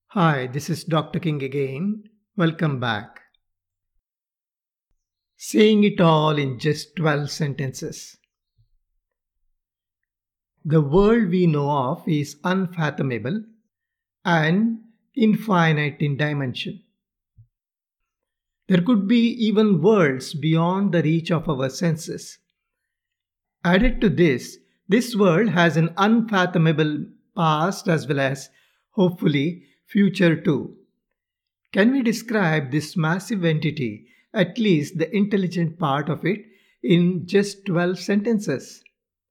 Hi, this is Dr. King again. Welcome back. Saying it all in just 12 sentences. The world we know of is unfathomable and infinite in dimension. There could be even worlds beyond the reach of our senses. Added to this world has an unfathomable past as well as, hopefully, future too. Can we describe this massive entity, at least the intelligent part of it, in just 12 sentences?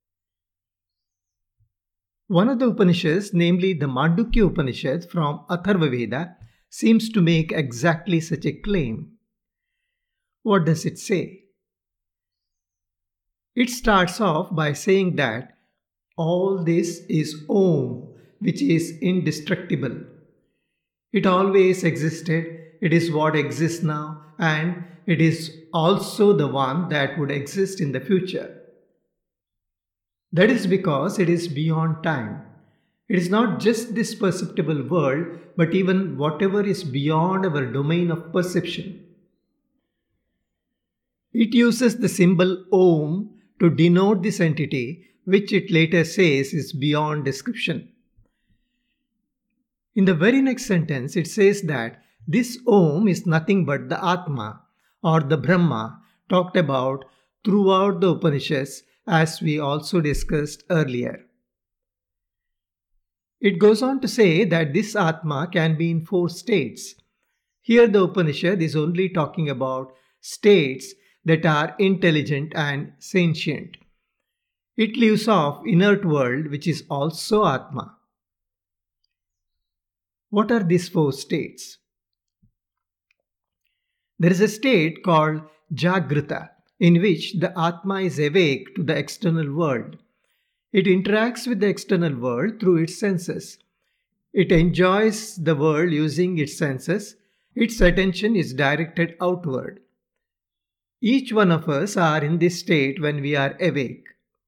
One of the Upanishads, namely the Mandukya Upanishad from Atharva Veda, seems to make exactly such a claim. What does it say? It starts off by saying that all this is Om, which is indestructible. It always existed, it is what exists now, and it is also the one that would exist in the future. That is because it is beyond time. It is not just this perceptible world, but even whatever is beyond our domain of perception. It uses the symbol Om to denote this entity, which it later says is beyond description. In the very next sentence, it says that this Om is nothing but the Atma or the Brahma talked about throughout the Upanishads, as we also discussed earlier. It goes on to say that this Atma can be in four states. Here, the Upanishad is only talking about states that are intelligent and sentient. It leaves off inert world, which is also Atma. What are these four states? There is a state called Jagrita, in which the Atma is awake to the external world. It interacts with the external world through its senses. It enjoys the world using its senses. Its attention is directed outward. Each one of us are in this state when we are awake.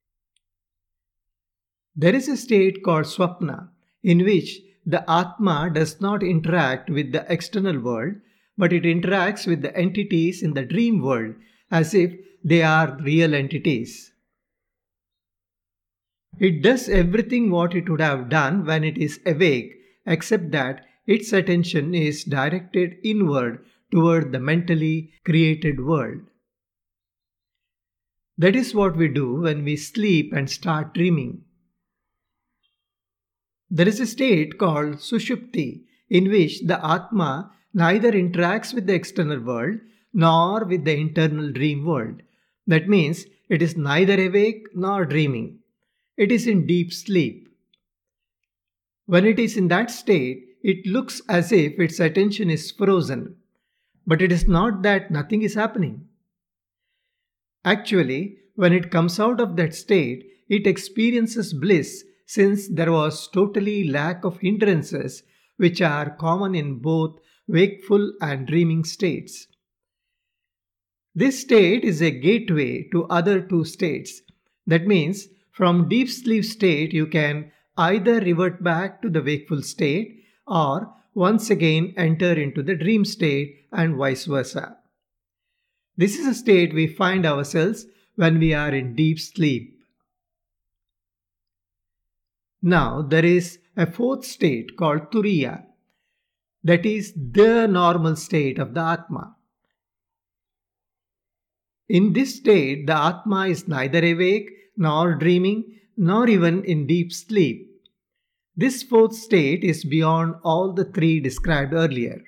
There is a state called Swapna, in which the Atma does not interact with the external world, but it interacts with the entities in the dream world as if they are real entities. It does everything what it would have done when it is awake, except that its attention is directed inward toward the mentally created world. That is what we do when we sleep and start dreaming. There is a state called Sushupti, in which the Atma neither interacts with the external world nor with the internal dream world. That means it is neither awake nor dreaming. It is in deep sleep. When it is in that state, it looks as if its attention is frozen. But it is not that nothing is happening. Actually, when it comes out of that state, it experiences bliss, since there was totally lack of hindrances which are common in both wakeful and dreaming states. This state is a gateway to other two states. That means from deep sleep state you can either revert back to the wakeful state or once again enter into the dream state and vice versa. This is a state we find ourselves when we are in deep sleep. Now, there is a fourth state called Turiya, that is the normal state of the Atma. In this state, the Atma is neither awake nor dreaming nor even in deep sleep. This fourth state is beyond all the three described earlier.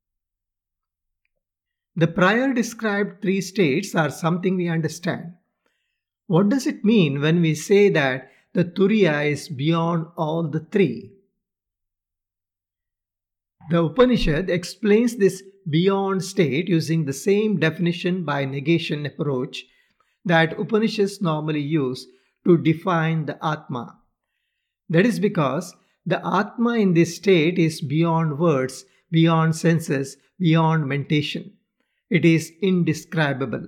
The prior described three states are something we understand. What does it mean when we say that the Turiya is beyond all the three? The Upanishad explains this beyond state using the same definition by negation approach that Upanishads normally use to define the Atma. That is because the Atma in this state is beyond words, beyond senses, beyond mentation. It is indescribable.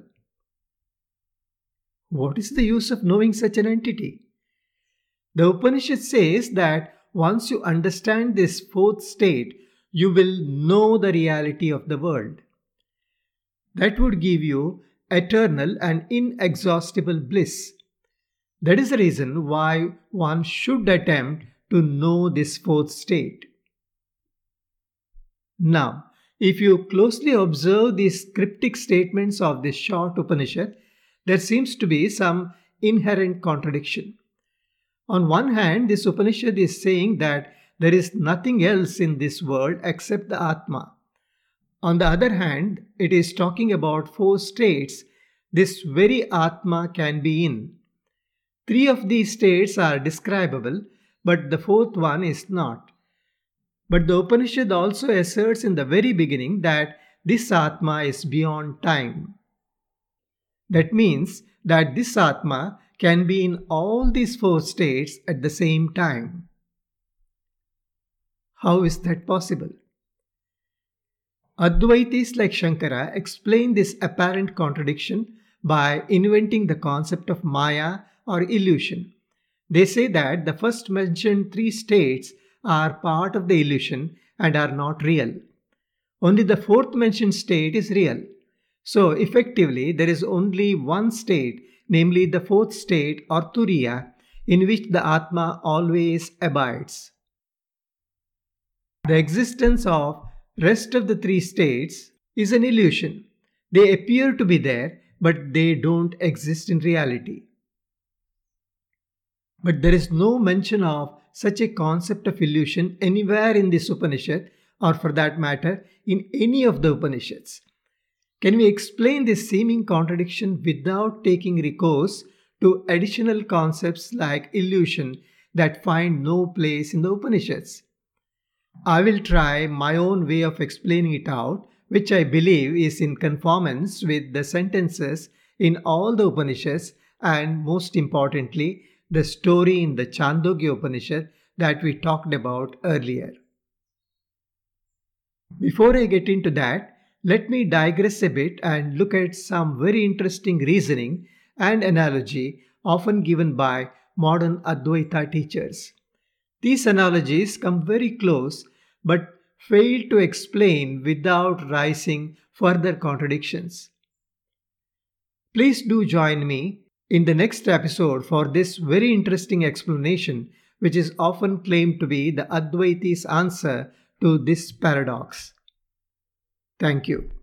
What is the use of knowing such an entity? The Upanishad says that once you understand this fourth state, you will know the reality of the world. That would give you eternal and inexhaustible bliss. That is the reason why one should attempt to know this fourth state. Now, if you closely observe these cryptic statements of this short Upanishad, there seems to be some inherent contradiction. On one hand, this Upanishad is saying that there is nothing else in this world except the Atma. On the other hand, it is talking about four states this very Atma can be in. Three of these states are describable, but the fourth one is not. But the Upanishad also asserts in the very beginning that this Atma is beyond time. That means that this Atma can be in all these four states at the same time. How is that possible? Advaitis like Shankara explain this apparent contradiction by inventing the concept of Maya or illusion. They say that the first mentioned three states are part of the illusion and are not real. Only the fourth mentioned state is real. So, effectively, there is only one state, namely the fourth state or Turiya, in which the Atma always abides. The existence of rest of the three states is an illusion. They appear to be there, but they don't exist in reality. But there is no mention of such a concept of illusion anywhere in this Upanishad, or for that matter, in any of the Upanishads. Can we explain this seeming contradiction without taking recourse to additional concepts like illusion that find no place in the Upanishads? I will try my own way of explaining it out, which I believe is in conformance with the sentences in all the Upanishads and, most importantly, the story in the Chandogya Upanishad that we talked about earlier. Before I get into that, let me digress a bit and look at some very interesting reasoning and analogy often given by modern Advaita teachers. These analogies come very close but fail to explain without raising further contradictions. Please do join me in the next episode for this very interesting explanation, which is often claimed to be the Advaiti's answer to this paradox. Thank you.